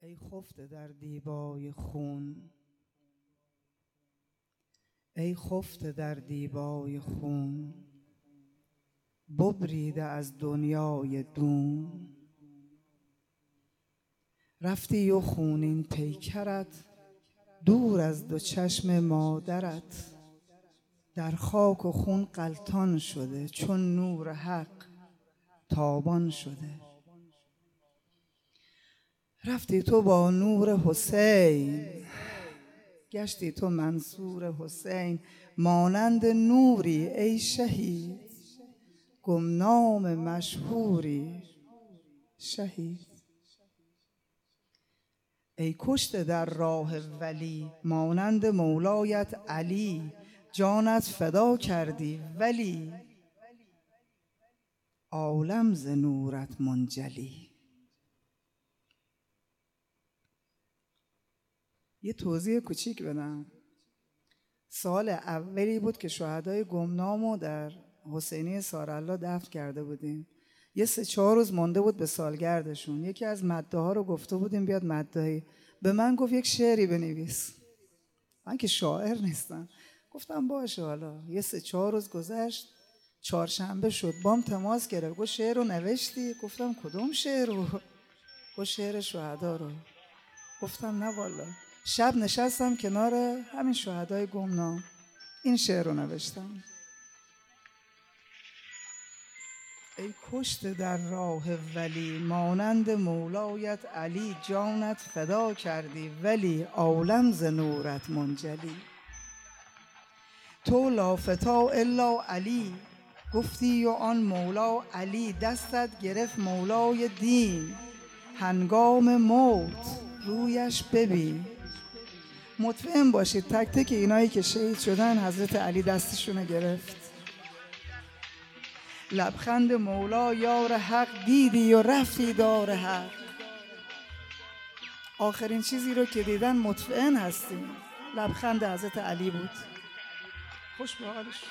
ای خفته در دیبای خون، ای خفته در دیبای خون، ببریده از دنیای دون. رفتی و خونین پیکرت دور از دو چشم مادرت، در خاک و خون غلطان شده چون نور حق تابان شده. رفتی تو با نور حسین، گشتی تو منصور حسین، مانند نوری ای شهید، گمنام مشهوری شهید. ای کشته در راه ولی، مانند مولایت علی، جانت فدا کردی ولی عالم ز نورت منجلی. یه توضیح کوچیک بدم. سال اولی بود که شهدای گمنامو در حسینی سارالله دفن کرده بودیم. یه 3-4 روز مونده بود به سالگردشون. یکی از مداها رو گفته بودیم بیاد مداحی. به من گفت یک شعری بنویس. من که شاعر نیستم. گفتم باشه. حالا یه 3-4 روز گذشت. چهارشنبه شد بام تماس گرفت. گفت شعر رو نوشتی؟ گفتم کدوم شعر رو؟ گفت شعر شهدا رو. گفتم نه والا. شب نشستم کنار همین شهدای گمنام، این شعر رو نوشتم. ای کشته در راه ولی، مانند مولایت علی، جانت فدا کردی ولی عالم ز نورت منجلی. تو لا فتا الا علی گفتی و آن مولا علی، دستت گرفت مولای دین، هنگام موت رویش ببین. مطمئن باشید تک تک اینایی که شهید شدن حضرت علی دستشون گرفت. لبخند مولا یار حق دیدی و رفتی دار حق. آخرین چیزی رو که دیدن مطمئن هستیم لبخند حضرت علی بود. خوش به حالش.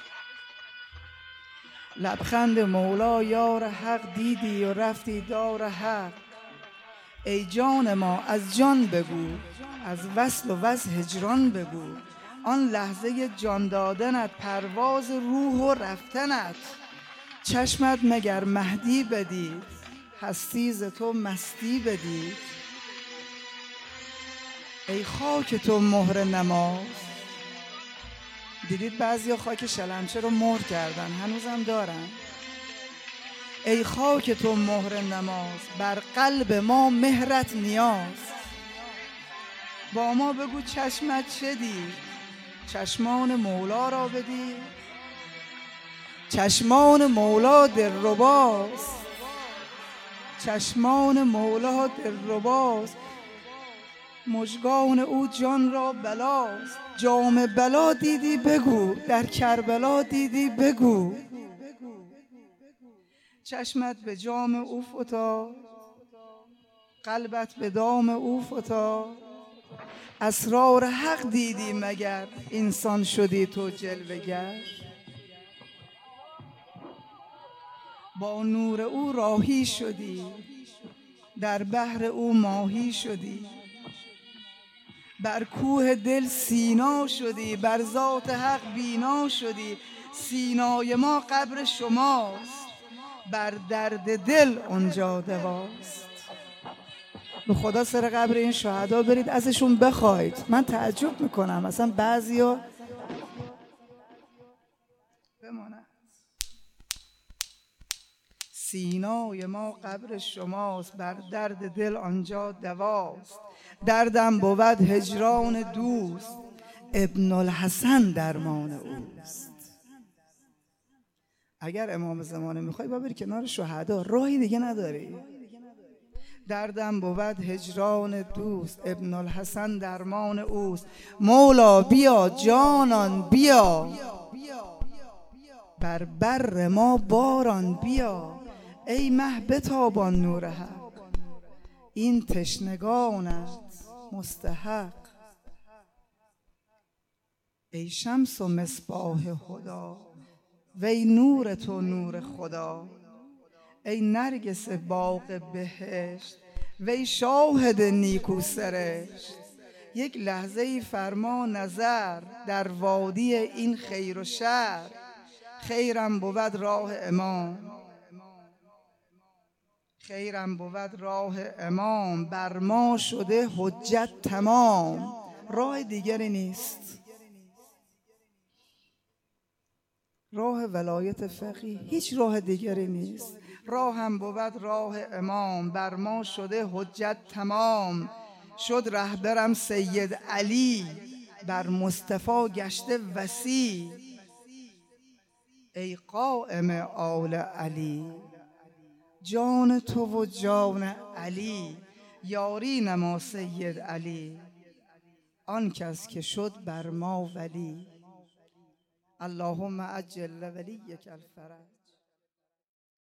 لبخند مولا یار حق دیدی و رفتی دار حق. ای جان ما از جان بگو، از وصل و از هجران بگو، آن لحظه جان دادنت، پرواز روح و رفتنت. چشمت مگر مهدی بدید، هستی ز تو مستی بدید. ای خاک تو مهر نماز. دیدید بعضیا خاک شلنچه رو مهر کردن، هنوزم دارن. ای خاک تو مهر نماز، بر قلب ما مهرت نیاز. با ما بگو چشمت چه دید، چشمان مولا را بدید. چشمان مولا دلرباست، چشمان مولا دلرباست، مژگان او جان را بلاست. جام بلا دیدی بگو، در کربلا دیدی بگو. چشمت به جام او فتاد، قلبت به دام او فتاد. اسرار حق دیدی مگر، انسان شدی تو جلوه گر. با نور او راهی شدی، در بحر او ماهی شدی. بر کوه دل سینا شدی، بر ذات حق بینا شدی. سینای ما قبر شماست، بر درد دل آنجا دواست. به خدا سر قبر این شهدا برید ازشون بخواید. من تعجب میکنم اصلا بعضیا بماند. سینای ما قبر شماست، بر درد دل آنجا دواست. دردم بود هجران دوست، ابن الحسن درمان اوست. اگر امام زمانه میخوای با بری کنار شهدا، راهی دیگه نداری. دردم بود هجران دوست، ابن الحسن درمان اوست. مولا بیا جانان بیا، بر بر ما باران بیا. ای مه بتابان نور حق، این تشنگانت مستحق. ای شمس و مصباح هدی، وی نور تو نور خدا. ای نرگس باغ بهشت، وی شاهد نیکو سرشت، یک لحظه ای فرما نظر در وادی این خیر و شر. خیرم بود راه امام، خیرم بود راه امام، بر ما شده حجت تمام. راه دیگری نیست، راه ولایت فقیه هیچ راه دیگری نیست. راهم بود راه امام، بر ما شده حجت تمام. شد رهبرم سید علی، بر مصطفی گشته وصی. ای قائم آل علی، جان تو و جان علی. یاری نما سید علی، آن کس که شد بر ما ولی. اللهم عجل ولیک الفرج.